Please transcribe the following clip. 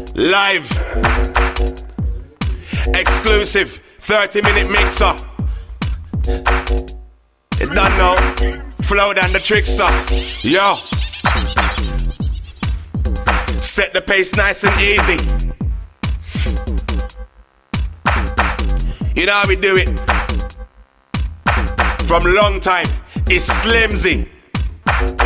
Live. Exclusive 30-minute mixer. You don't know. Flow down the trickster. Yo. Set the pace nice and easy. You know how we do it. From long time, it's Slimzy.